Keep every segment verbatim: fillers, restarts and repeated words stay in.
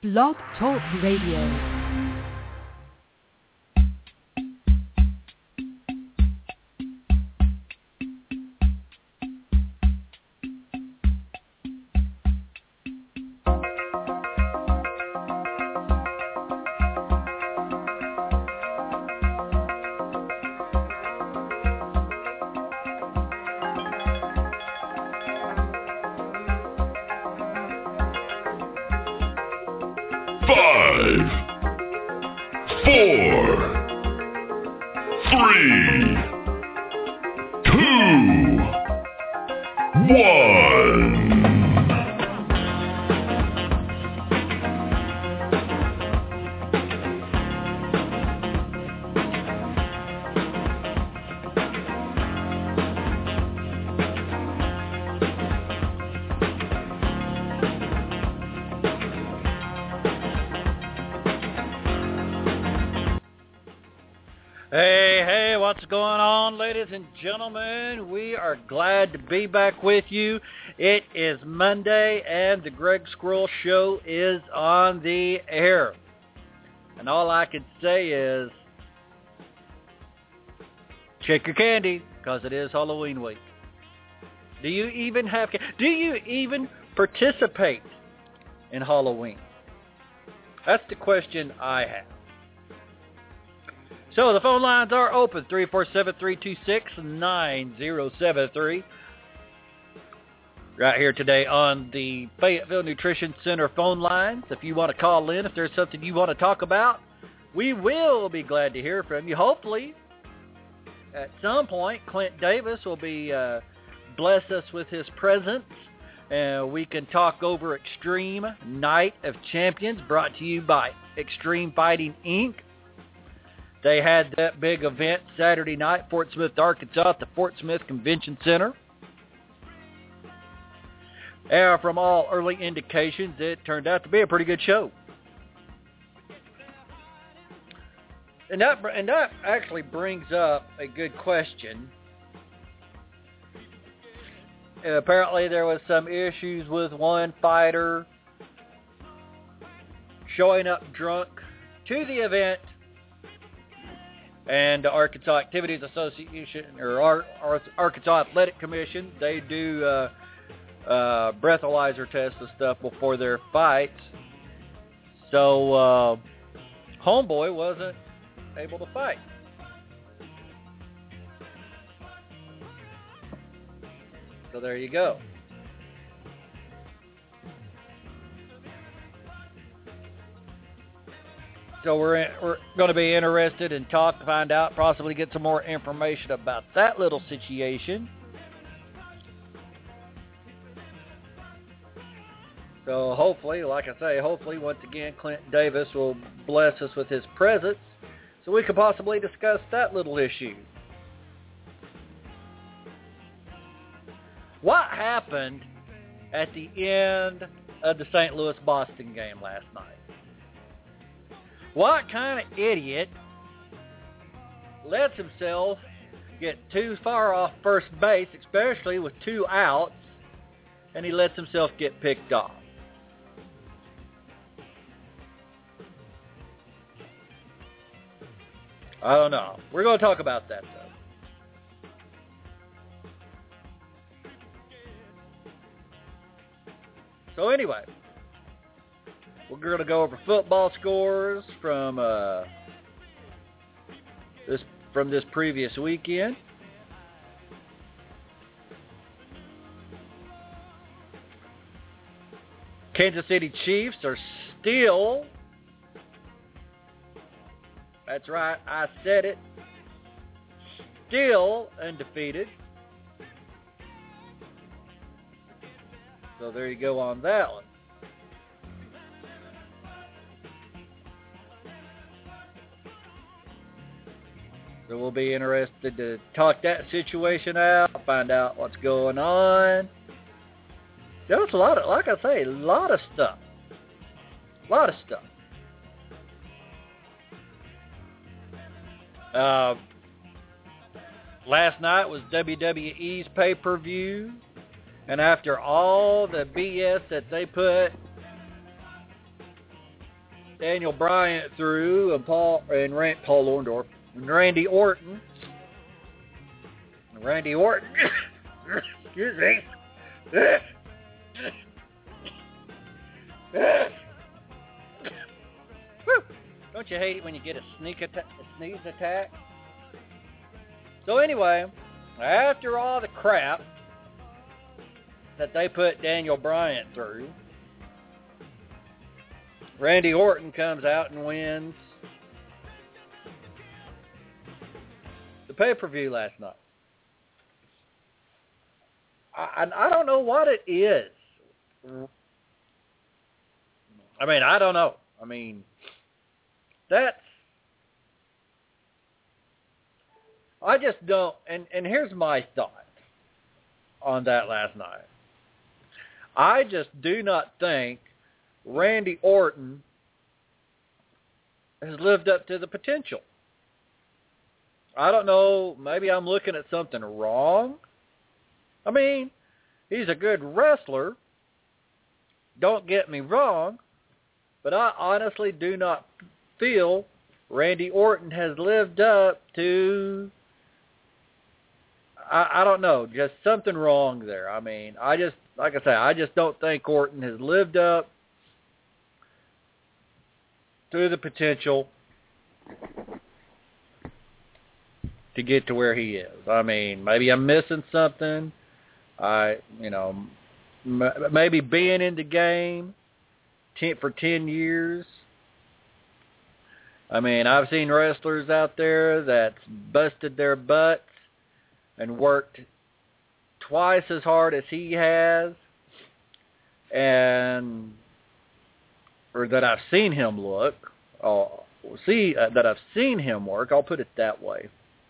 Blog Talk Radio. Gentlemen, we are glad to be back with you. It is Monday, and the Greg Squirrel Show is on the air. And all I can say is, check your candy, because it is Halloween week. Do you even have, do you even participate in Halloween? That's the question I have. So the phone lines are open, three four seven, three two six, nine zero seven three. Right here today on the Fayetteville Nutrition Center phone lines. If you want to call in, if there's something you want to talk about, we will be glad to hear from you. Hopefully, at some point, Clint Davis will be uh, bless us with his presence, and we can talk over Extreme Night of Champions, brought to you by Extreme Fighting Incorporated. They had that big event Saturday night, Fort Smith, Arkansas, at the Fort Smith Convention Center. And from all early indications, it turned out to be a pretty good show. And that, and that actually brings up a good question. And apparently there was some issues with one fighter showing up drunk to the event. And the Arkansas Activities Association, or Ar- Ar- Arkansas Athletic Commission, they do uh, uh, breathalyzer tests and stuff before their fights. So, uh, Homeboy wasn't able to fight. So there you go. So we're in, we're going to be interested in talk to find out, possibly get some more information about that little situation. So hopefully, like I say, hopefully once again Clint Davis will bless us with his presence so we could possibly discuss that little issue. What happened at the end of the Saint Louis-Boston game last night? What kind of idiot lets himself get too far off first base, especially with two outs, and he lets himself get picked off? I don't know. We're going to talk about that, though. So anyway, we're going to go over football scores from uh, this from this previous weekend. Kansas City Chiefs are still, that's right, I said it, still undefeated. So there you go on that one. So we'll be interested to talk that situation out, find out what's going on. There's a lot of, like I say, a lot of stuff. A lot of stuff. Uh, last night was W W E's pay-per-view. And after all the B S that they put Daniel Bryant through and Paul and Rand, Paul Orndorff and Randy Orton. Randy Orton. Excuse me. Don't you hate it when you get a sneak atta- a sneeze attack? So anyway, after all the crap that they put Daniel Bryant through, Randy Orton comes out and wins the pay-per-view last night. I, I don't know what it is. I mean, I don't know. I mean, that's... I just don't... And, and here's my thought on that last night. I just do not think Randy Orton has lived up to the potential. I don't know. Maybe I'm looking at something wrong. I mean, he's a good wrestler. Don't get me wrong. But I honestly do not feel Randy Orton has lived up to, I, I don't know, just something wrong there. I mean, I just, like I say, I just don't think Orton has lived up to the potential to get to where he is. I mean, maybe I'm missing something. I, you know, m- maybe being in the game ten, for ten years. I mean, I've seen wrestlers out there that's busted their butts and worked twice as hard as he has, and or that I've seen him look, or see uh, that I've seen him work. I'll put it that way.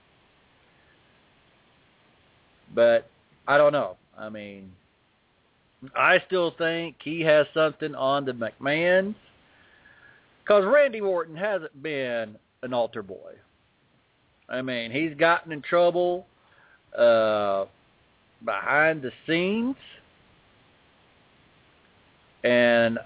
But I don't know. I mean, I still think he has something on the McMahons, because Randy Orton hasn't been an altar boy. I mean, he's gotten in trouble uh, behind the scenes, and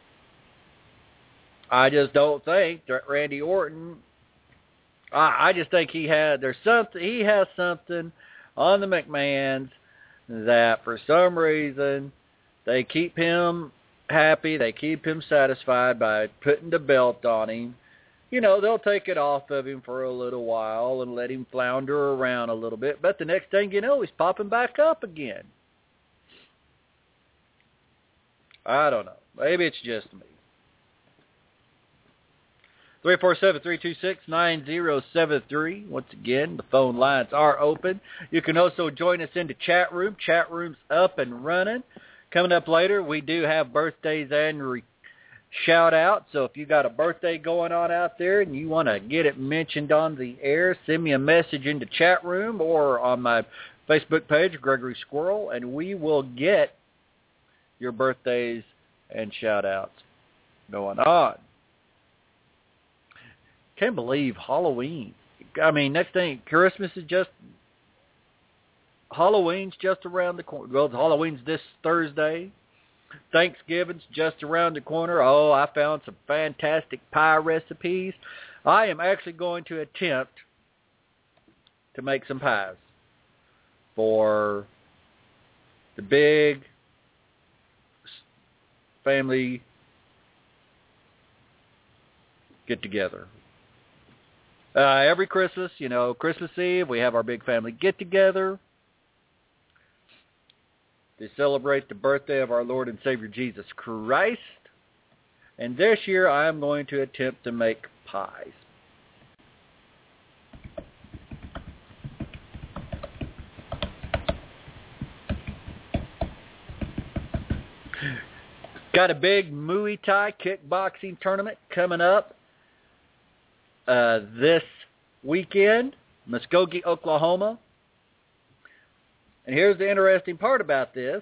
I just don't think that Randy Orton. I, I just think he had there's something he has something on the McMahons that for some reason they keep him happy, they keep him satisfied by putting the belt on him. You know, they'll take it off of him for a little while and let him flounder around a little bit, but the next thing you know, he's popping back up again. I don't know. Maybe it's just me. three four seven, three two six, nine zero seven three. Once again, the phone lines are open. You can also join us in the chat room. Chat room's up and running. Coming up later, we do have birthdays and re- shout-outs. So if you got a birthday going on out there and you want to get it mentioned on the air, send me a message in the chat room or on my Facebook page, Gregory Squirrel, and we will get your birthdays and shout-outs going on. Can't believe Halloween. I mean, next thing, Christmas is just, Halloween's just around the corner. Well, Halloween's this Thursday. Thanksgiving's just around the corner. Oh, I found some fantastic pie recipes. I am actually going to attempt to make some pies for the big family get-together. Uh, every Christmas, you know, Christmas Eve, we have our big family get-together to celebrate the birthday of our Lord and Savior Jesus Christ. And this year, I am going to attempt to make pies. Got a big Muay Thai kickboxing tournament coming up Uh, this weekend, Muskogee, Oklahoma. And here's the interesting part about this,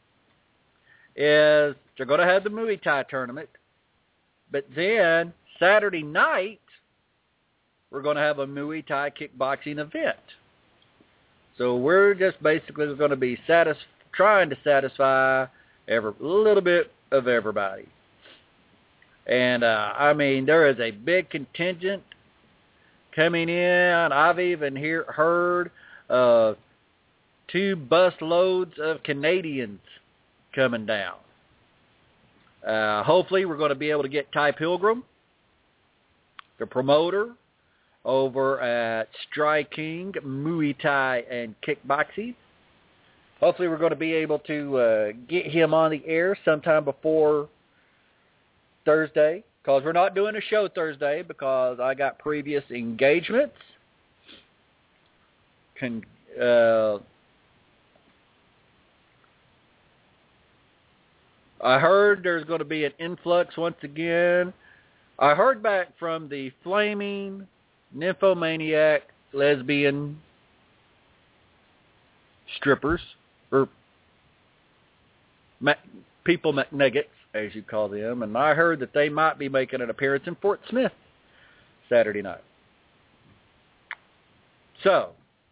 is they're going to have the Muay Thai tournament, but then Saturday night, we're going to have a Muay Thai kickboxing event. So we're just basically going to be satis- trying to satisfy every, a little bit of everybody. And, uh, I mean, there is a big contingent coming in. I've even hear, heard of uh, two bus loads of Canadians coming down. Uh, hopefully we're going to be able to get Ty Pilgrim, the promoter, over at Strike King, Muay Thai, and Kickboxing. Hopefully we're going to be able to uh, get him on the air sometime before Thursday, because we're not doing a show Thursday because I got previous engagements. Can, uh, I heard there's going to be an influx once again. I heard back from the flaming nymphomaniac lesbian strippers, or ma- people McNuggets, as you call them, and I heard that they might be making an appearance in Fort Smith Saturday night. So,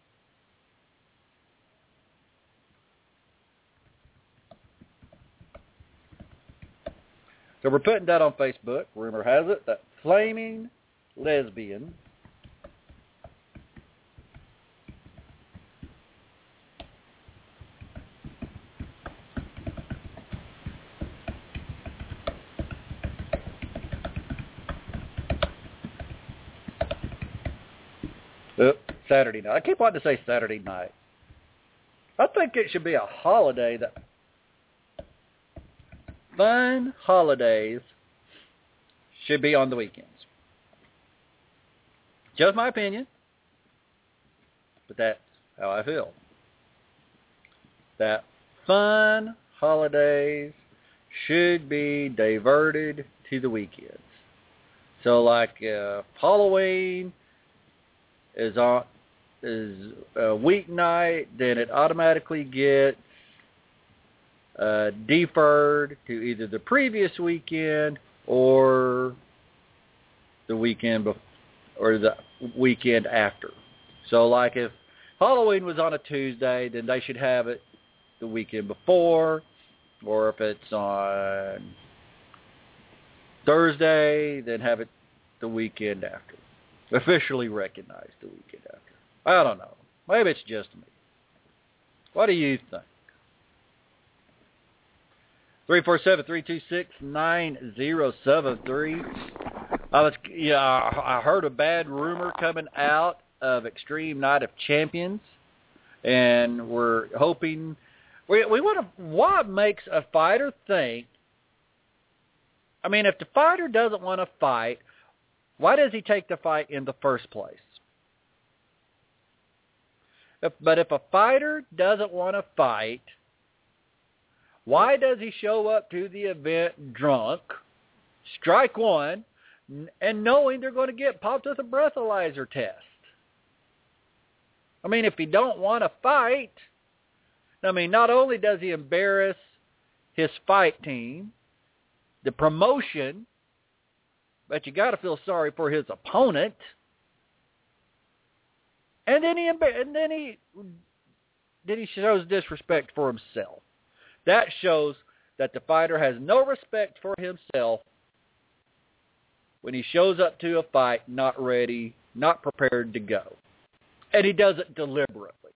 so we're putting that on Facebook. Rumor has it that flaming lesbian Oh, Saturday night. I keep wanting to say Saturday night. I think it should be a holiday that fun holidays should be on the weekends. Just my opinion, but that's how I feel. That fun holidays should be diverted to the weekends. So like uh, Halloween is on is a weeknight, then it automatically gets uh, deferred to either the previous weekend or the weekend bef- or the weekend after. So, like if Halloween was on a Tuesday, then they should have it the weekend before, or if it's on Thursday, then have it the weekend after. Officially recognized the weekend after. I don't know. Maybe it's just me. What do you think? three four seven, three two six, nine zero seven three. I was, yeah, I heard a bad rumor coming out of Extreme Night of Champions, and we're hoping we we want to. What makes a fighter think? I mean, if the fighter doesn't want to fight, why does he take the fight in the first place? If, but if a fighter doesn't want to fight, why does he show up to the event drunk, strike one, and knowing they're going to get popped with a breathalyzer test? I mean, if he don't want to fight, I mean, not only does he embarrass his fight team, the promotion, but you got to feel sorry for his opponent. And then he and then he then he shows disrespect for himself. That shows that the fighter has no respect for himself when he shows up to a fight not ready, not prepared to go. And he does it deliberately.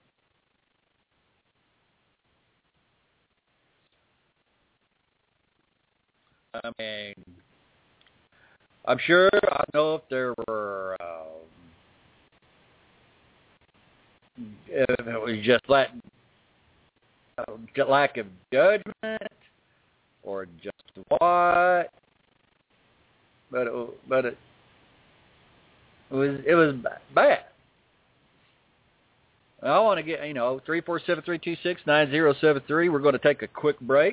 I mean, I'm sure, I know if there were, um, if it was just lack, uh, lack of judgment or just what, but it, but it, it was it was bad. I want to get, you know, three four seven, three two six, nine zero seven three. We're going to take a quick break.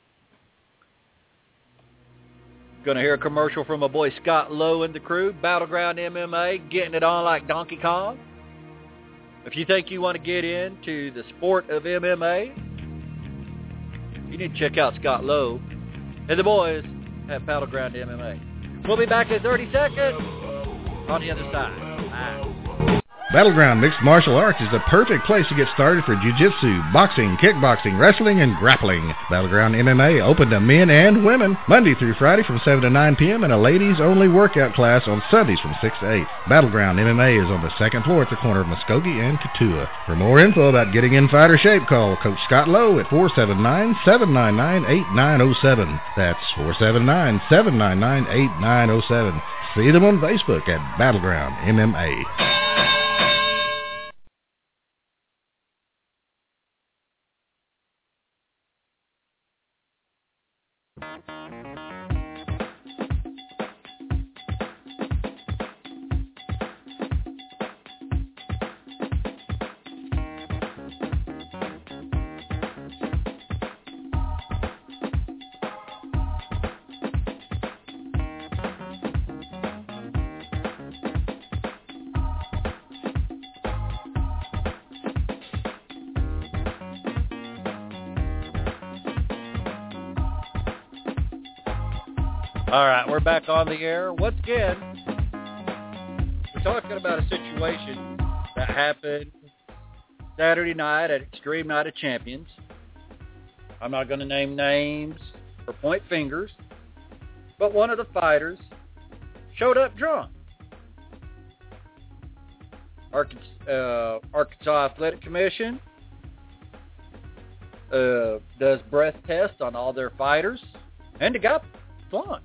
Going to hear a commercial from my boy Scott Lowe and the crew. Battleground M M A, getting it on like Donkey Kong. If you think you want to get into the sport of M M A, you need to check out Scott Lowe and the boys at Battleground M M A. We'll be back in thirty seconds on the other side. Bye. Battleground Mixed Martial Arts is the perfect place to get started for jiu-jitsu, boxing, kickboxing, wrestling, and grappling. Battleground M M A open to men and women Monday through Friday from seven to nine p.m. and a ladies-only workout class on Sundays from six to eight. Battleground M M A is on the second floor at the corner of Muskogee and Katua. For more info about getting in fighter shape, call Coach Scott Lowe at four seven nine, seven nine nine, eight nine zero seven. That's four seven nine, seven nine nine, eight nine zero seven. See them on Facebook at Battleground M M A. All right, we're back on the air. Once again, we're talking about a situation that happened Saturday night at Extreme Night of Champions. I'm not going to name names or point fingers, but one of the fighters showed up drunk. Arkansas, uh, Arkansas Athletic Commission uh, does breath tests on all their fighters, and the guy flunked.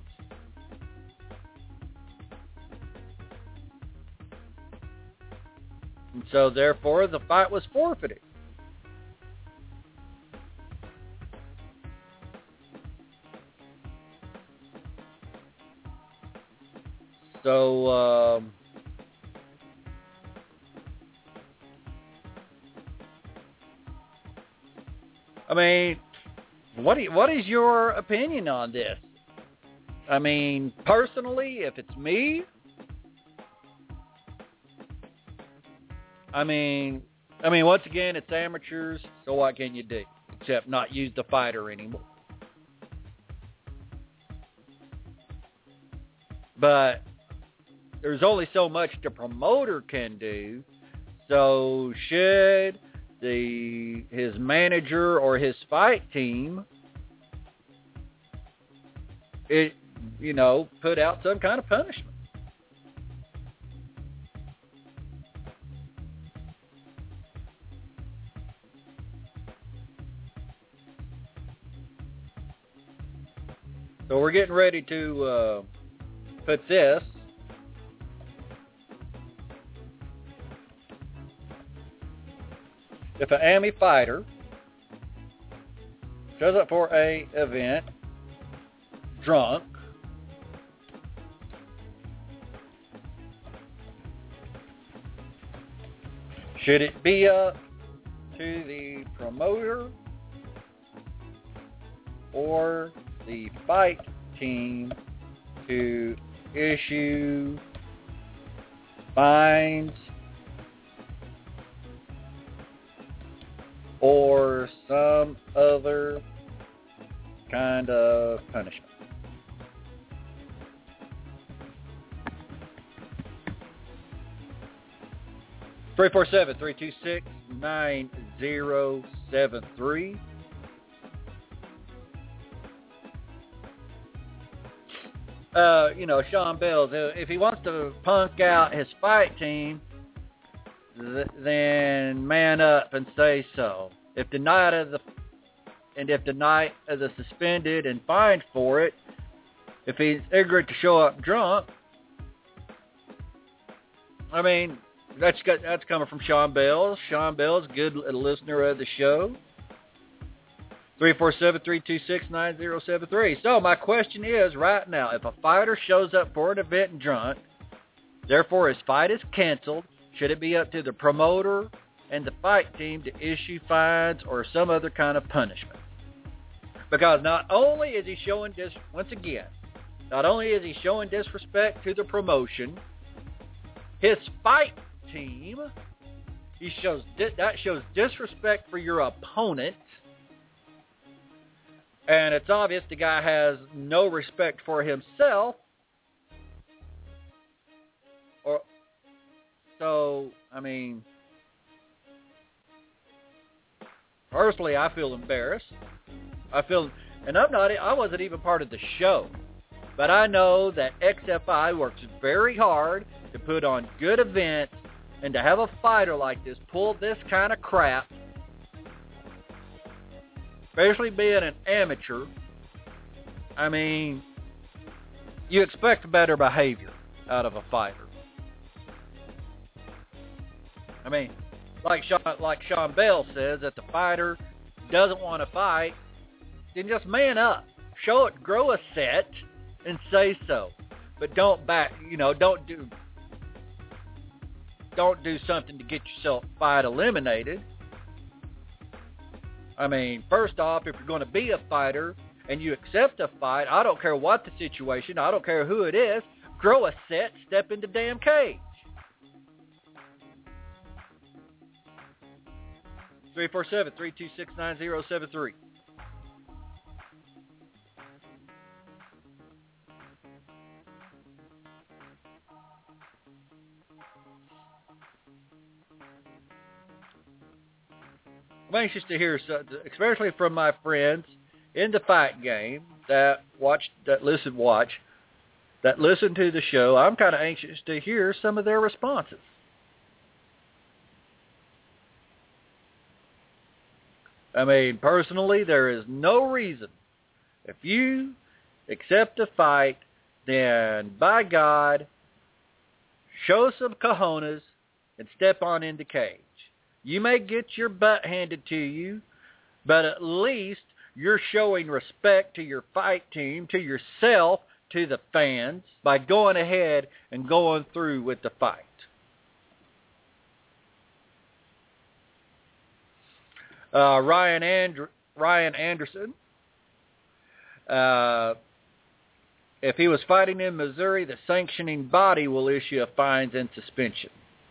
And so, therefore, the fight was forfeited. So, um, I mean, what do you, what is your opinion on this? I mean, personally, if it's me, I mean, I mean, once again, it's amateurs, so what can you do except not use the fighter anymore? But there's only so much the promoter can do. So should the his manager or his fight team, it you know, put out some kind of punishment? So we're getting ready to uh, put this if an A M I fighter shows up for a event drunk, should it be up to the promoter or the fight team to issue fines or some other kind of punishment? three four seven, three two six, nine zero seven three. Uh, you know, Sean Bales, if he wants to punk out his fight team, th- then man up and say so. If the night of the and if the night of the suspended and fined for it, if he's ignorant to show up drunk, I mean, that's got, that's coming from Sean Bales. Sean Bales, good listener of the show. three four seven, three two six, nine zero seven three. So my question is right now, if a fighter shows up for an event drunk, therefore his fight is canceled, should it be up to the promoter and the fight team to issue fines or some other kind of punishment? Because not only is he showing dis once again, not only is he showing disrespect to the promotion, his fight team, he shows that shows disrespect for your opponent. And it's obvious the guy has no respect for himself. Or so, I mean, personally, I feel embarrassed. I feel, and I'm not, I wasn't even part of the show, but I know that X F I works very hard to put on good events, and to have a fighter like this pull this kind of crap, especially being an amateur, I mean, you expect better behavior out of a fighter. I mean, like Sean, like Sean Bell says, if the fighter doesn't want to fight, then just man up, show it, grow a set, and say so. But don't back, you know, don't do, don't do something to get yourself fight eliminated. I mean, first off, if you're going to be a fighter and you accept a fight, I don't care what the situation, I don't care who it is, grow a set, step in the damn cage. three four seven, three two six, nine zero seven three. I'm anxious to hear, especially from my friends in the fight game that watch, that listen, watch, that listen to the show. I'm kind of anxious to hear some of their responses. I mean, personally, there is no reason. If you accept a fight, then by God, show some cojones and step on in the cage. You may get your butt handed to you, but at least you're showing respect to your fight team, to yourself, to the fans, by going ahead and going through with the fight. Uh, Ryan Andr- Ryan Anderson, uh, if he was fighting in Missouri, the sanctioning body will issue fines and suspension.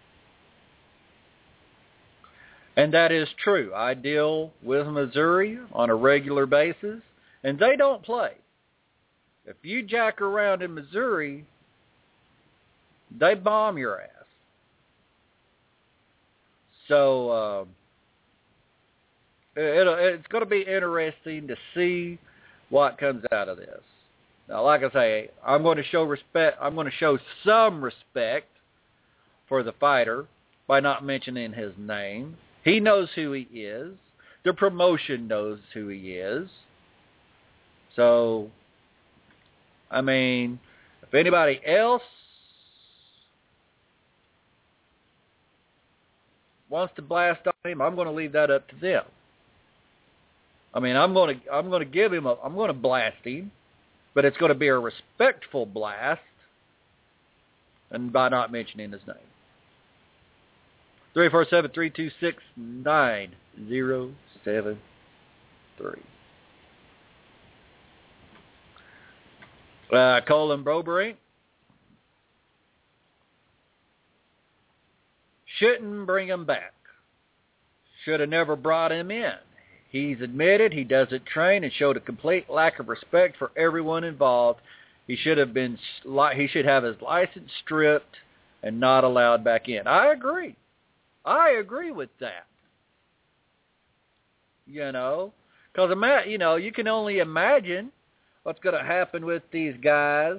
And that is true. I deal with Missouri on a regular basis, and they don't play. If you jack around in Missouri, they bomb your ass. So uh, it, it's going to be interesting to see what comes out of this. Now, like I say, I'm going to show respect. I'm going to show some respect for the fighter by not mentioning his name. He knows who he is. The promotion knows who he is. So, I mean, if anybody else wants to blast on him, I'm going to leave that up to them. I mean, I'm going to I'm going to give him a I'm going to blast him, but it's going to be a respectful blast, and by not mentioning his name. three four seven, three two six, nine zero seven three. Uh, Colin Boberink. Shouldn't bring him back. Should have never brought him in. He's admitted he doesn't train and showed a complete lack of respect for everyone involved. He should have been. He should have his license stripped and not allowed back in. I agree. I agree with that. You know, because you know you can only imagine what's going to happen with these guys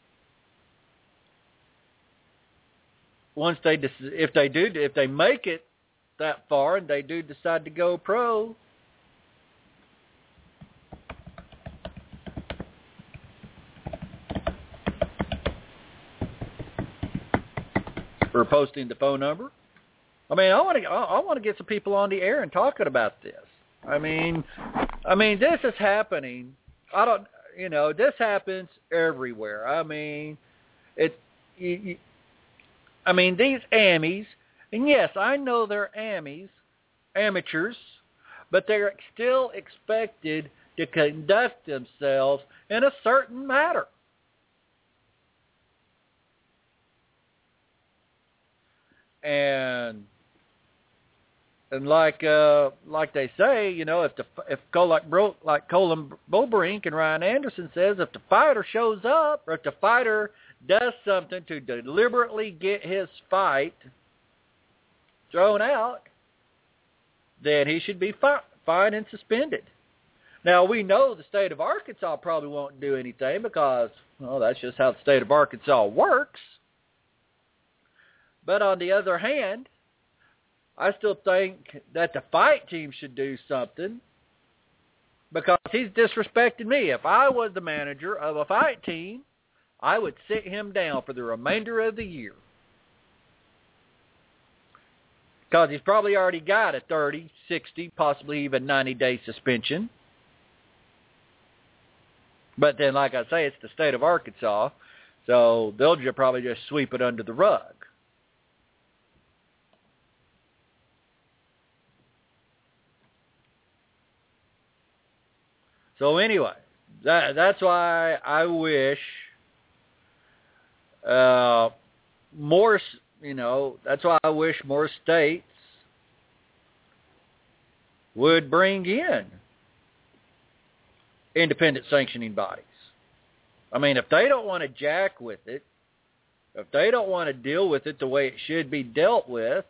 once they, if they do, if they make it that far and they do decide to go pro. We're posting the phone number. I mean, I want to, I want to get some people on the air and talking about this. I mean, I mean, this is happening. I don't, you know, this happens everywhere. I mean, it, you, you, I mean, these Amis, and yes, I know they're Amis, amateurs, but they're still expected to conduct themselves in a certain manner. And and like uh, like they say, you know, if the if like Bro, like Colin Boberink and Ryan Anderson says, if the fighter shows up or if the fighter does something to deliberately get his fight, thrown out, then he should be fi- fined and suspended. Now, we know the state of Arkansas probably won't do anything because, well, that's just how the state of Arkansas works. But on the other hand, I still think that the fight team should do something because he's disrespected me. If I was the manager of a fight team, I would sit him down for the remainder of the year. Because he's probably already got a thirty, sixty, possibly even ninety-day suspension. But then, like I say, it's the state of Arkansas, so they'll just probably just sweep it under the rug. So anyway, that, that's why I wish uh, more, you know, that's why I wish more states would bring in independent sanctioning bodies. I mean, if they don't want to jack with it, if they don't want to deal with it the way it should be dealt with,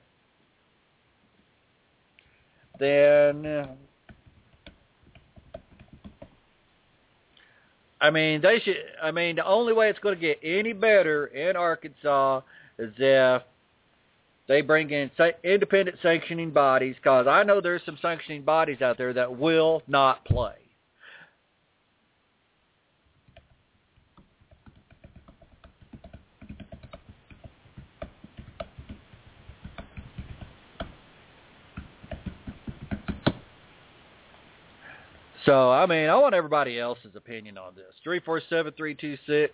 then, uh, I mean, they should, I mean, the only way it's going to get any better in Arkansas is if they bring in sa- independent sanctioning bodies, because I know there's some sanctioning bodies out there that will not play. So, I mean, I want everybody else's opinion on this. three four seven, three two six.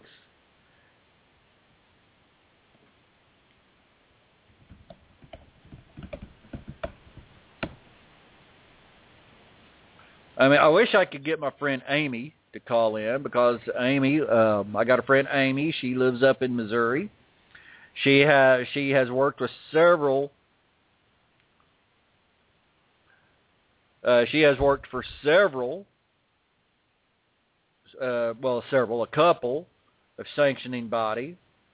I mean, I wish I could get my friend Amy to call in because Amy, um, I got a friend Amy. She lives up in Missouri. She has she has worked with several. Uh, she has worked for several, uh, well, several, a couple of sanctioning bodies.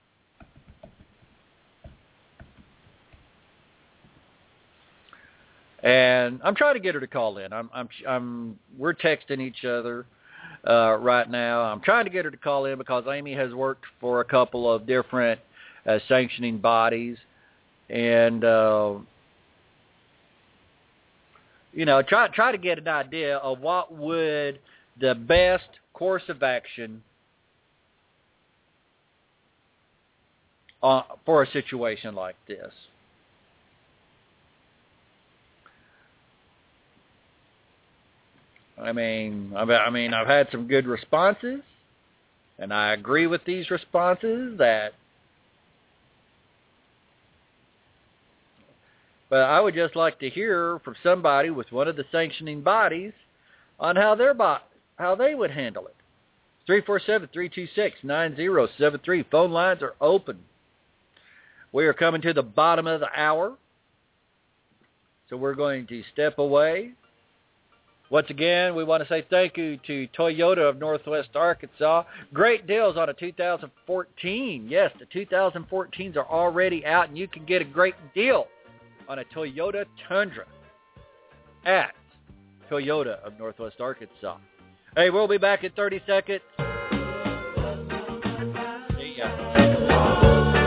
And I'm trying to get her to call in. I'm, I'm, I'm, we're texting each other uh, right now. I'm trying to get her to call in because Amy has worked for a couple of different uh, sanctioning bodies, and uh, you know, try try to get an idea of what would the best course of action uh, for a situation like this. I mean, I mean, I've had some good responses, and I agree with these responses that. But I would just like to hear from somebody with one of the sanctioning bodies on how their bo- how they would handle it. three four seven, three two six, nine zero seven three. Phone lines are open. We are coming to the bottom of the hour, so we're going to step away. Once again, we want to say thank you to Toyota of Northwest Arkansas. Great deals on a two thousand fourteen. Yes, the two thousand fourteens are already out, and you can get a great deal on a Toyota Tundra at Toyota of Northwest Arkansas. Hey, we'll be back in thirty seconds. See ya.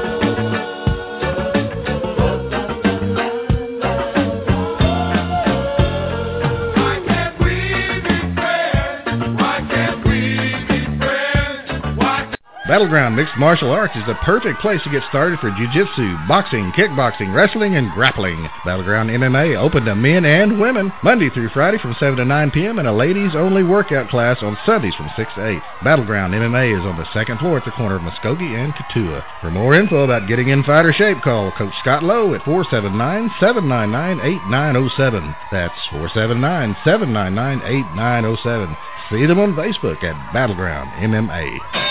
Battleground Mixed Martial Arts is the perfect place to get started for jiu-jitsu, boxing, kickboxing, wrestling, and grappling. Battleground M M A open to men and women Monday through Friday from seven to nine p.m. and a ladies-only workout class on Sundays from six to eight. Battleground M M A is on the second floor at the corner of Muskogee and Katua. For more info about getting in fighter shape, call Coach Scott Lowe at four seven nine, seven nine nine, eight nine zero seven. That's four seven nine, seven nine nine, eight nine zero seven. See them on Facebook at Battleground M M A.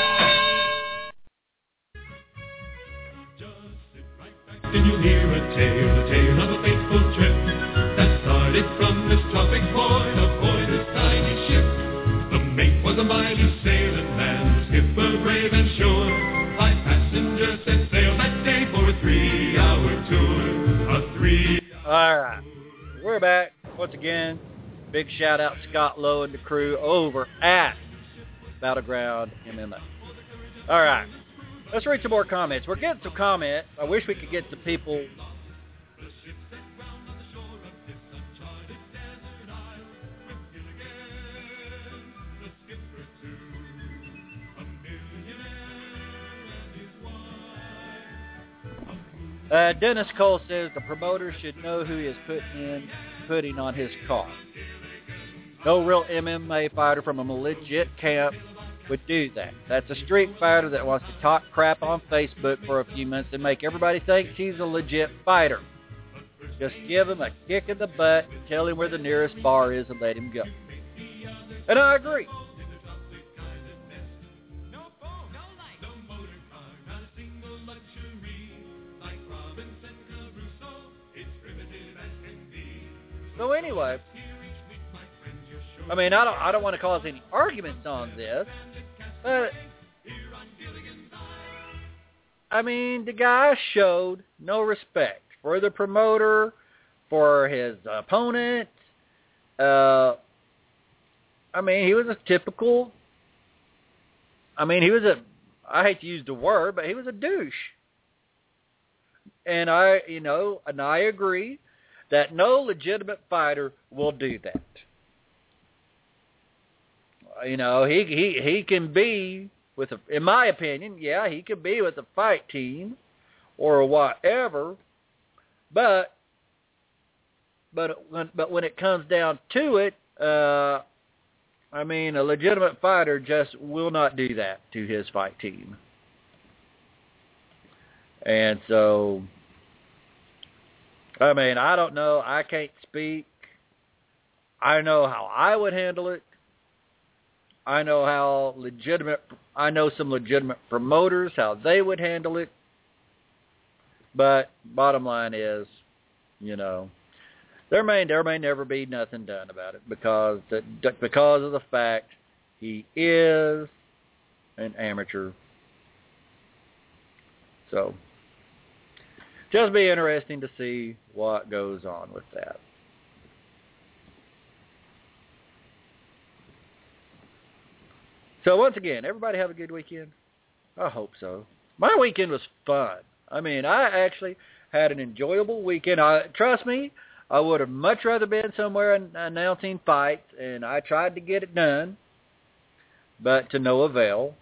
Did you hear a tale, a tale of a fateful trip that started from this tropic point aboard this tiny ship? The mate was a mighty sailing man, skipper brave and sure. Five passengers set sail that day for a three-hour tour, a three We're back once again. Big shout out to Scott Lowe and the crew over at Battleground M M A. All right, let's read some more comments. We're getting some comments. I wish we could get some people. Uh, Dennis Cole says the promoter should know who he is putting in, putting on his card. No real M M A fighter from a legit camp would do that. That's a street fighter that wants to talk crap on Facebook for a few months and make everybody think he's a legit fighter. Just give him a kick in the butt, tell him where the nearest bar is, and let him go. And I agree. So anyway, I mean, I don't, I don't want to cause any arguments on this, but I mean, the guy showed no respect for the promoter, for his opponent. Uh, I mean, he was a typical. I mean, he was a. I hate to use the word, but he was a douche. And I, you know, and I agree that no legitimate fighter will do that. You know, he he he can be with a, in my opinion, yeah, he could be with a fight team or whatever, but but when, but when it comes down to it, uh, I mean, a legitimate fighter just will not do that to his fight team, and so. I mean, I don't know. I can't speak. I know how I would handle it. I know how legitimate, I know some legitimate promoters, how they would handle it. But bottom line is, you know, there may, there may never be nothing done about it because, the, because of the fact he is an amateur. So, just be interesting to see what goes on with that. So once again, everybody have a good weekend? I hope so. My weekend was fun. I mean, I actually had an enjoyable weekend. I, trust me, I would have much rather been somewhere an- announcing fights, and I tried to get it done, but to no avail.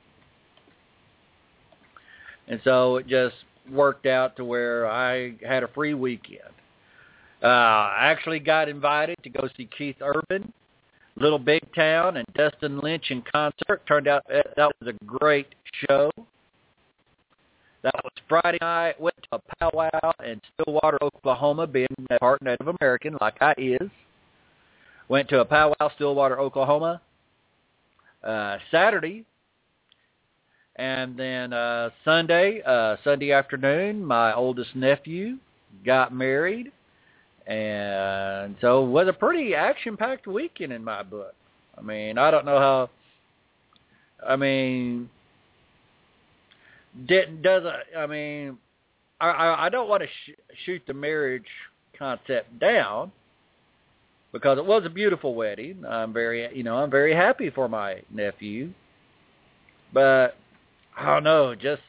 And so it just worked out to where I had a free weekend. Uh, I actually got invited to go see Keith Urban, Little Big Town, and Dustin Lynch in concert. Turned out that was a great show. That was Friday night. Went to a powwow in Stillwater, Oklahoma, being a part Native American like I is. Went to a powwow, Stillwater, Oklahoma, uh, Saturday. And then uh, Sunday, uh, Sunday afternoon, my oldest nephew got married. And so it was a pretty action-packed weekend in my book. I mean, I don't know how, I mean, didn't, does, I mean, I, I, I don't want to sh- shoot the marriage concept down because it was a beautiful wedding. I'm very, you know, I'm very happy for my nephew. But I don't know, just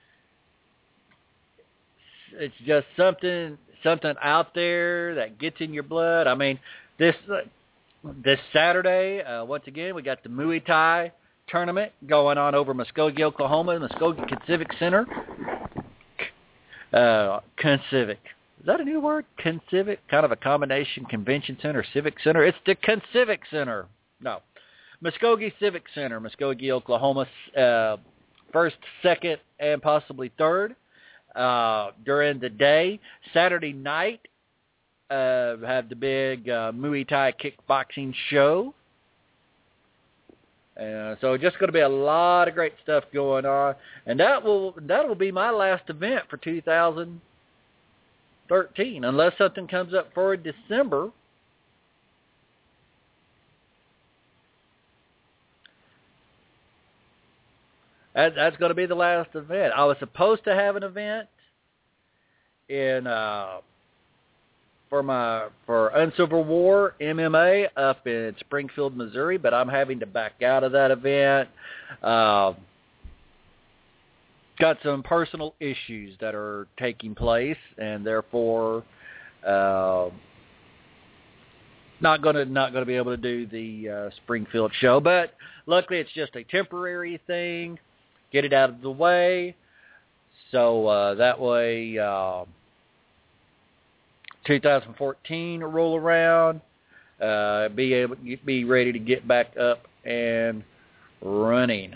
it's just something something out there that gets in your blood. I mean, this uh, this Saturday, uh, once again, we got the Muay Thai tournament going on over Muskogee, Oklahoma, Muskogee Civic Center. Uh, Civic. Is that a new word? Civic? Kind of a combination convention center, civic center. It's the Civic Center. No. Muskogee Civic Center, Muskogee, Oklahoma, uh, first, second, and possibly third uh, during the day. Saturday night, uh, have the big uh, Muay Thai kickboxing show. Uh, so just going to be a lot of great stuff going on, and that will that will be my last event for two thousand thirteen, unless something comes up for December. That, that's going to be the last event. I was supposed to have an event in uh, for my for Uncivil War M M A up in Springfield, Missouri, but I'm having to back out of that event. Uh, got some personal issues that are taking place, and therefore uh, not gonna not gonna be able to do the uh, Springfield show. But luckily, it's just a temporary thing. Get it out of the way, so uh, that way. Uh, two thousand fourteen will roll around, uh, be able be ready to get back up and running.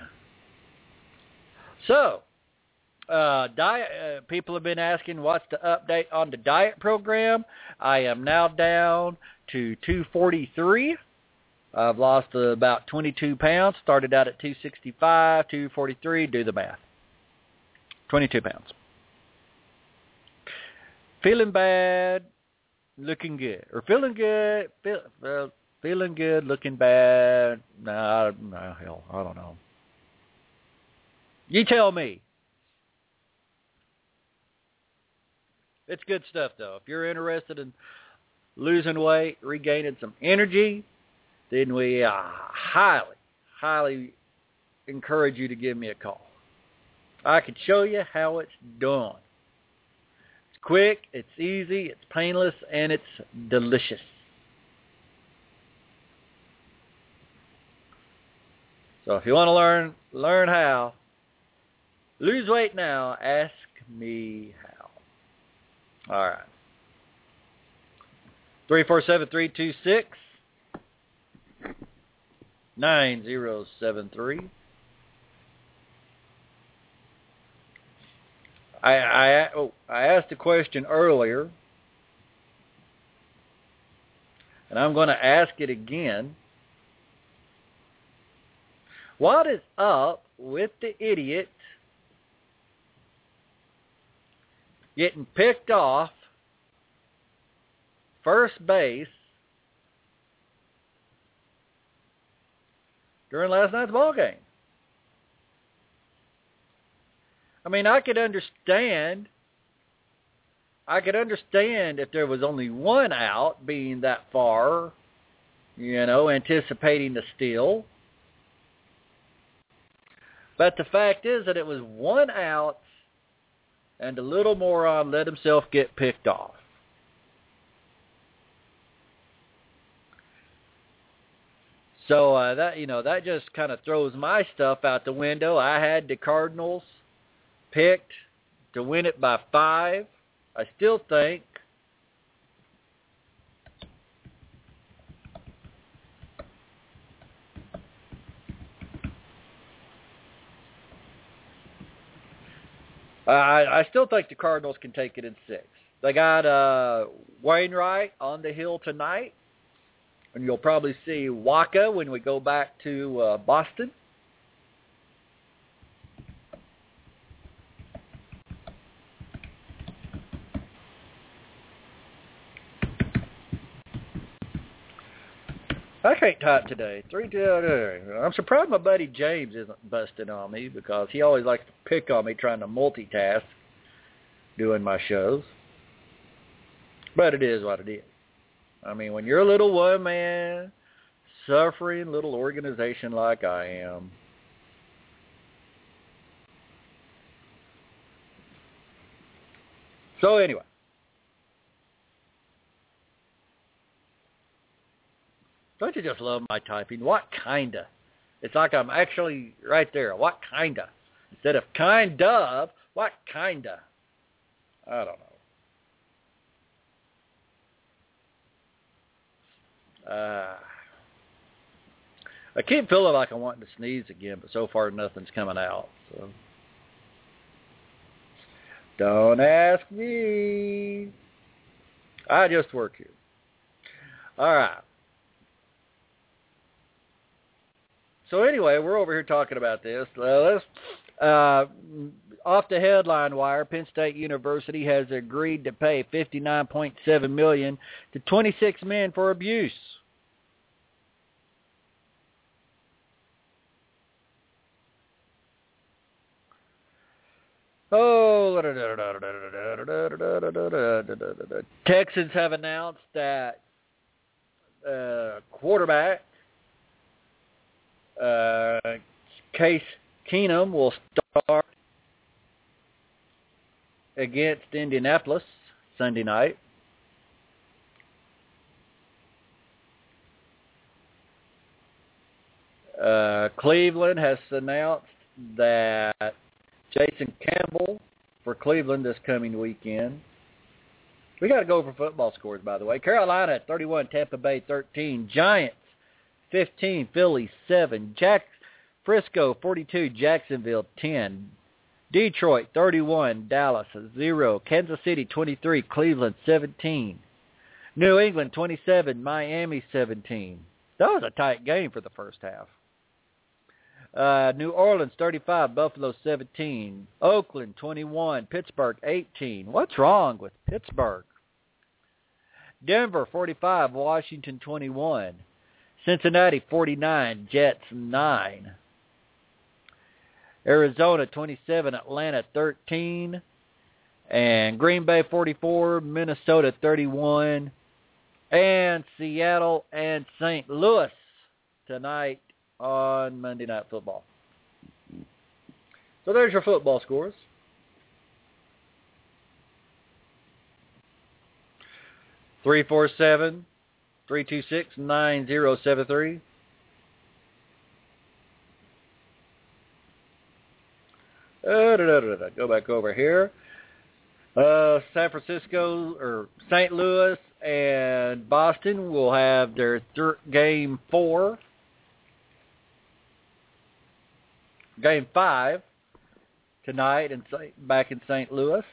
So, uh, diet. Uh, people have been asking what's the update on the diet program. I am now down to two forty-three. I've lost uh, about twenty-two pounds. Started out at two sixty-five, two forty-three. Do the math. twenty-two pounds. Feeling bad. Looking good, or feeling good, feel, uh, feeling good, looking bad. Nah, nah, hell, I don't know. You tell me. It's good stuff, though. If you're interested in losing weight, regaining some energy, then we uh, highly, highly encourage you to give me a call. I can show you how it's done. Quick, it's easy, it's painless, and it's delicious. So if you want to learn learn how, lose weight now, ask me how. All right. three four seven, three two six, nine zero seven three. I I, oh, I asked a question earlier, and I'm going to ask it again. What is up with the idiot getting picked off first base during last night's ball game? I mean, I could understand, I could understand if there was only one out being that far, you know, anticipating the steal. But the fact is that it was one out, and the little moron let himself get picked off. So uh, that, you know, that just kind of throws my stuff out the window. I had the Cardinals picked to win it by five. I still think I, I still think the Cardinals can take it in six. They got uh, Wainwright on the hill tonight, and you'll probably see Waka when we go back to uh, Boston. I can't type today. Three. I'm surprised my buddy James isn't busting on me because he always likes to pick on me trying to multitask doing my shows. But it is what it is. I mean, when you're a little one-man, suffering little organization like I am, so anyway. Don't you just love my typing? What kinda? It's like I'm actually right there. What kinda? Instead of kind of, what kinda? I don't know. Uh, I keep feeling like I want to sneeze again, but so far nothing's coming out. So don't ask me. I just work here. All right. So anyway, we're over here talking about this. Uh, let's, uh, off the headline wire, Penn State University has agreed to pay fifty-nine point seven million dollars to twenty-six men for abuse. Oh, Texans have announced that uh, quarterback uh, Case Keenum will start against Indianapolis Sunday night. Uh, Cleveland has announced that Jason Campbell for Cleveland this coming weekend. We got to go over football scores, by the way. Carolina at thirty-one, Tampa Bay thirteen, Giants fifteen, Philly seven, Jack Frisco forty-two, Jacksonville ten, Detroit thirty-one, Dallas zero, Kansas City twenty-three, Cleveland seventeen, New England twenty-seven, Miami seventeen. That was a tight game for the first half. Uh, New Orleans thirty-five, Buffalo seventeen, Oakland twenty-one, Pittsburgh eighteen. What's wrong with Pittsburgh? Denver forty-five, Washington twenty-one, Cincinnati forty-nine, Jets nine, Arizona twenty-seven, Atlanta thirteen, and Green Bay forty-four, Minnesota thirty-one, and Seattle and Saint Louis tonight on Monday Night Football. So there's your football scores. three four seven, three two six, nine zero seven three. Uh, da, da, da, da. Go back over here. Uh, San Francisco or Saint Louis and Boston will have their thir- game four. Game five tonight in back in Saint Louis.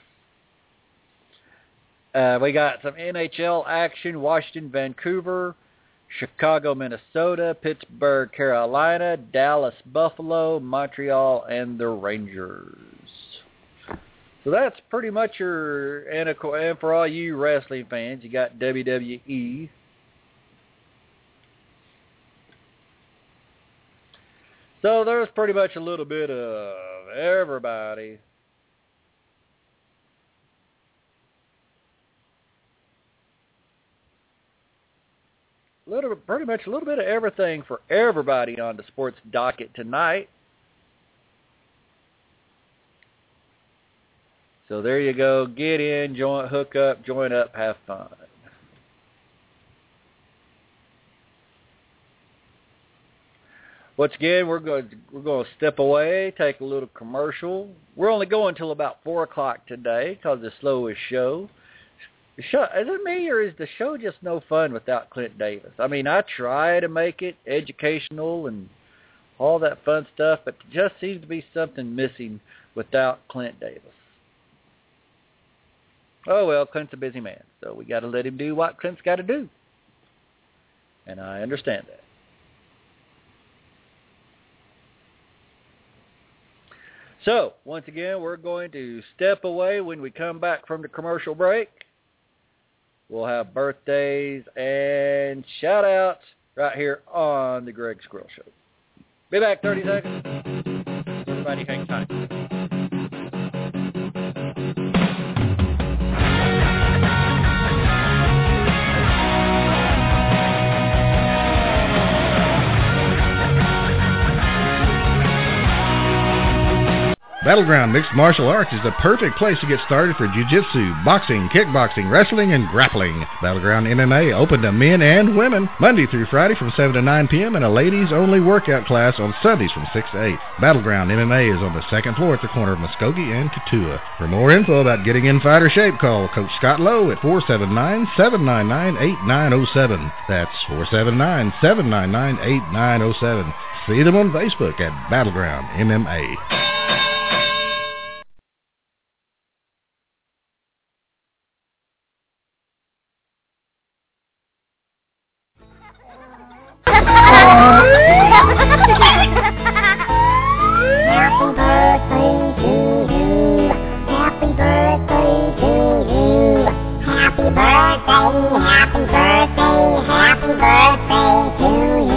Uh, we got some N H L action: Washington, Vancouver, Chicago, Minnesota, Pittsburgh, Carolina, Dallas, Buffalo, Montreal, and the Rangers. So that's pretty much your, and, and for all you wrestling fans, you got W W E. So there's pretty much a little bit of everybody. Little, pretty much a little bit of everything for everybody on the sports docket tonight. So there you go. Get in, join, hook up, join up, have fun. Once again, we're going to, we're going to step away, take a little commercial. We're only going until about four o'clock today because the slowest show. The show. Is it me or is the show just no fun without Clint Davis? I mean, I try to make it educational and all that fun stuff, but there just seems to be something missing without Clint Davis. Oh, well, Clint's a busy man, so we got to let him do what Clint's got to do. And I understand that. So, once again, we're going to step away. When we come back from the commercial break, we'll have birthdays and shout-outs right here on the Greg Squirrel Show. Be back thirty seconds. Everybody hang tight. Battleground Mixed Martial Arts is the perfect place to get started for jiu-jitsu, boxing, kickboxing, wrestling, and grappling. Battleground M M A open to men and women Monday through Friday from seven to nine p.m. and a ladies-only workout class on Sundays from six to eight. Battleground M M A is on the second floor at the corner of Muskogee and Tatua. For more info about getting in fighter shape, call Coach Scott Lowe at four seven nine, seven nine nine, eight nine zero seven. That's four seven nine, seven nine nine, eight nine zero seven. See them on Facebook at Battleground M M A. Happy birthday to you. Happy birthday to you. Happy birthday, happy birthday, happy birthday to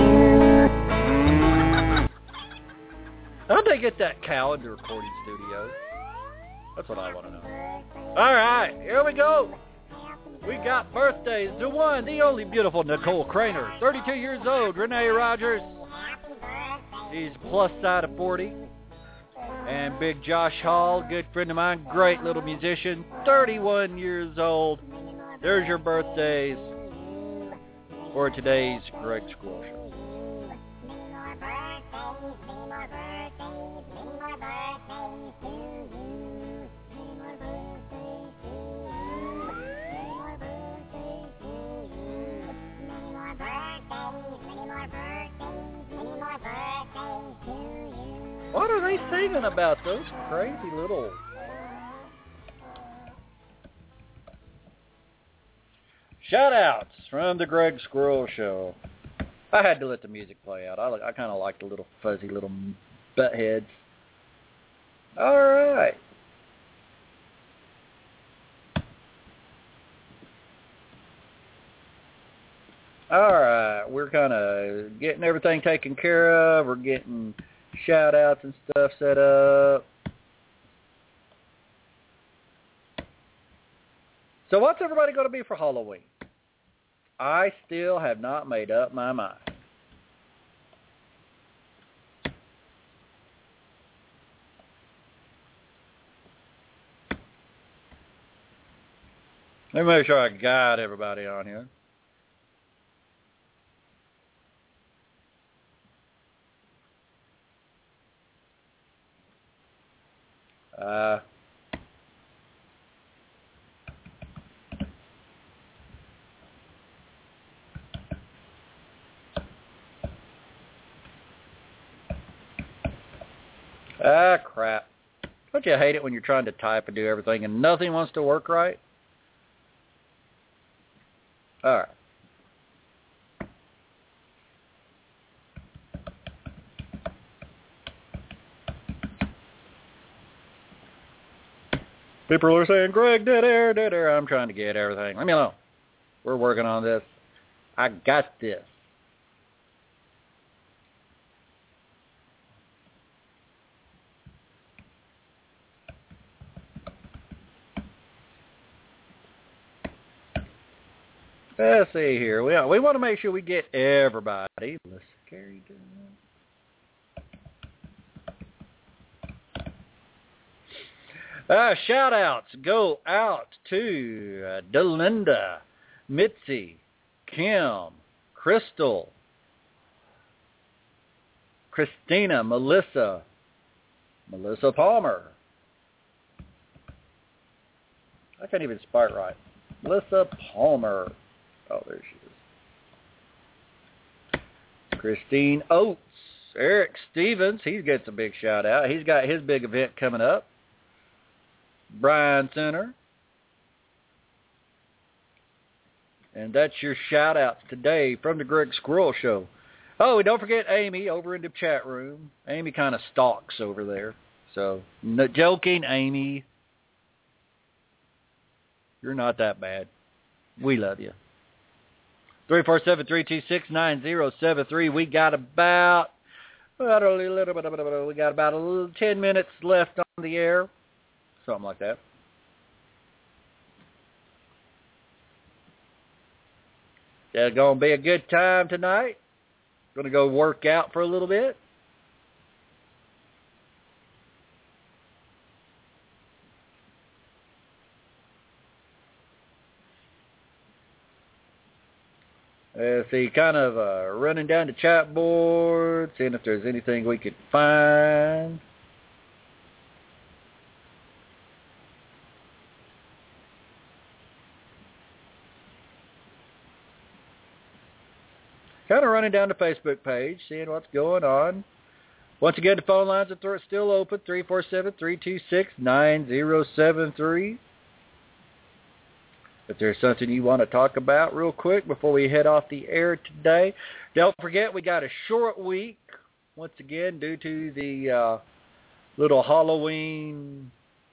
you. How'd they get that cow in the recording studio? That's what I want to know. All right, here we go. We got birthdays. The one, the only beautiful Nicole Craner, thirty-two years old. Renee Rogers, he's plus side of forty. And Big Josh Hall, good friend of mine, great little musician, thirty-one years old. There's your birthdays for today's Greg Squirrel Show. What are they singing about, those crazy little... Shout-outs from the Greg Squirrel Show. I had to let the music play out. I, I kind of like the little fuzzy little butt heads. All right. All right. We're kind of getting everything taken care of. We're getting shout-outs and stuff set up. So what's everybody going to be for Halloween? I still have not made up my mind. Let me make sure I got everybody on here. Uh... Ah, crap. Don't you hate it when you're trying to type and do everything and nothing wants to work right? All right. People are saying, Greg, dead air, dead air. I'm trying to get everything. Let me know. We're working on this. I got this. Let's see here. We we want to make sure we get everybody. Let's carry down. Uh, shout outs go out to uh, Delinda, Mitzi, Kim, Crystal, Christina, Melissa, Melissa Palmer. I can't even spell it right. Melissa Palmer. Oh, there she is. Christine Oates. Eric Stevens, he gets a big shout out. He's got his big event coming up. Brian Center. And that's your shout outs today from the Greg Squirrel Show. Oh, and don't forget Amy over in the chat room. Amy kind of stalks over there. So, no joking, Amy. You're not that bad. We love you. three four seven, three two six, nine zero seven three. We got about, about a little bit, we got about a little ten minutes left on the air. Something like that. It's going to be a good time tonight. Going to go work out for a little bit. Uh, see, kind of uh, running down the chat board, seeing if there's anything we could find. Kind of running down the Facebook page, seeing what's going on. Once again, the phone lines are still open, three four seven, three two six, nine zero seven three. If there's something you want to talk about real quick before we head off the air today, don't forget we got a short week, once again, due to the uh, little Halloween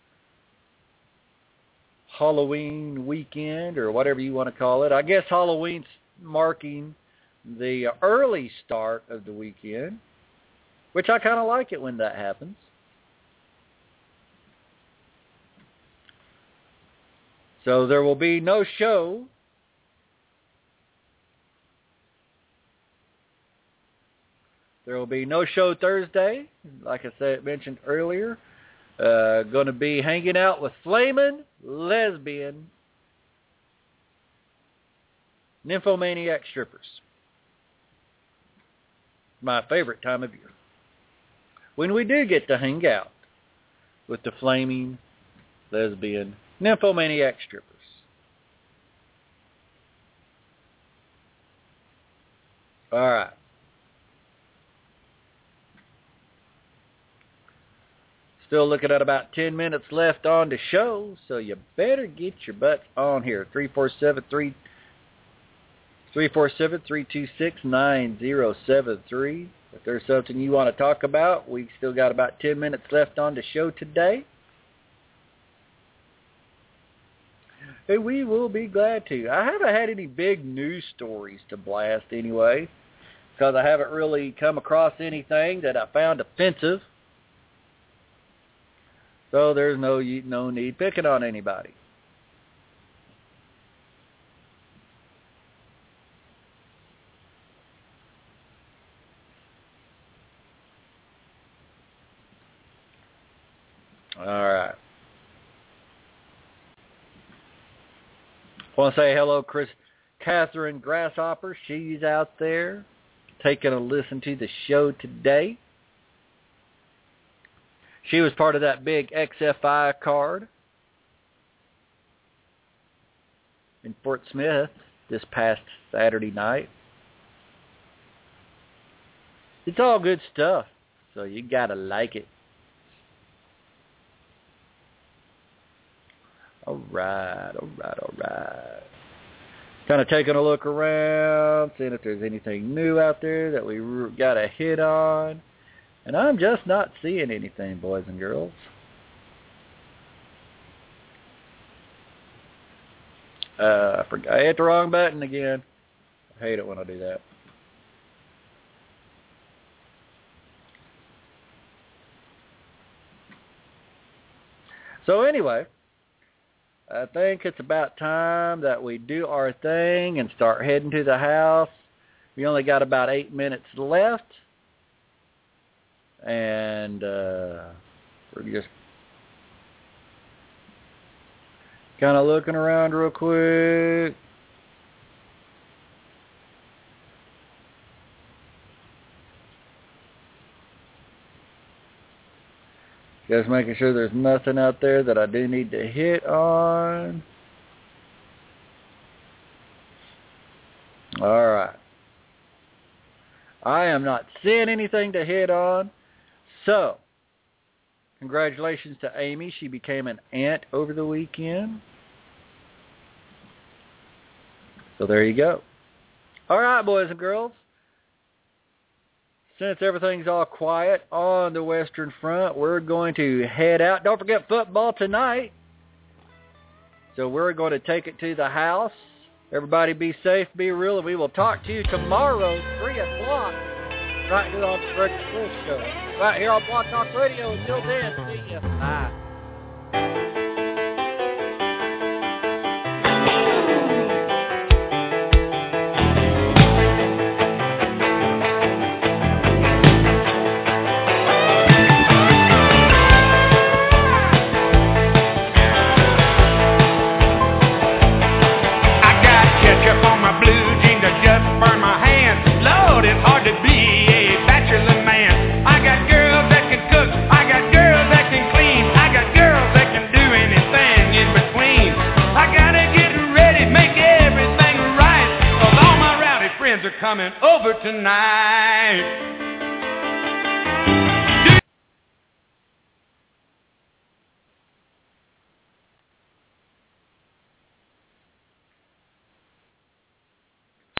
Halloween weekend, or whatever you want to call it. I guess Halloween's marking the early start of the weekend, which I kind of like it when that happens. So there will be no show There will be no show Thursday, like I said, mentioned earlier. Uh, going to be hanging out with flaming lesbian nymphomaniac strippers. My favorite time of year. When we do get to hang out with the flaming lesbian nymphomaniac strippers. All right. Still looking at about ten minutes left on the show, so you better get your butts on here. three four seven, three two six, nine zero seven three. If there's something you want to talk about, we still got about ten minutes left on the show today. And we will be glad to. I haven't had any big news stories to blast anyway, because I haven't really come across anything that I found offensive. So there's no no need picking on anybody. All right. I want to say hello, Chris, Catherine Grasshopper. She's out there taking a listen to the show today. She was part of that big X F I card in Fort Smith this past Saturday night. It's all good stuff, so you gotta like it. All right, all right, all right. Kind of taking a look around, seeing if there's anything new out there that we got a hit on. And I'm just not seeing anything, boys and girls. Uh, I forgot. I hit the wrong button again. I hate it when I do that. So anyway, I think it's about time that we do our thing and start heading to the house. We only got about eight minutes left. And uh, we're just kind of looking around real quick. Just making sure there's nothing out there that I do need to hit on. All right. I am not seeing anything to hit on. So, congratulations to Amy. She became an aunt over the weekend. So there you go. All right, boys and girls. Since everything's all quiet on the Western Front, we're going to head out. Don't forget football tonight. So we're going to take it to the house. Everybody be safe, be real, and we will talk to you tomorrow, three o'clock. Right here on the Greg School Show. Right here on Blog Talk Radio. Until then, see ya. Bye. I got ketchup on my blue jeans that just burned my hands. Lord, it's hard to be a bachelor man. I got girls that can cook, I got girls that can clean, I got girls that can do anything in between. I gotta get ready, make everything right, 'cause all my rowdy friends are coming over tonight.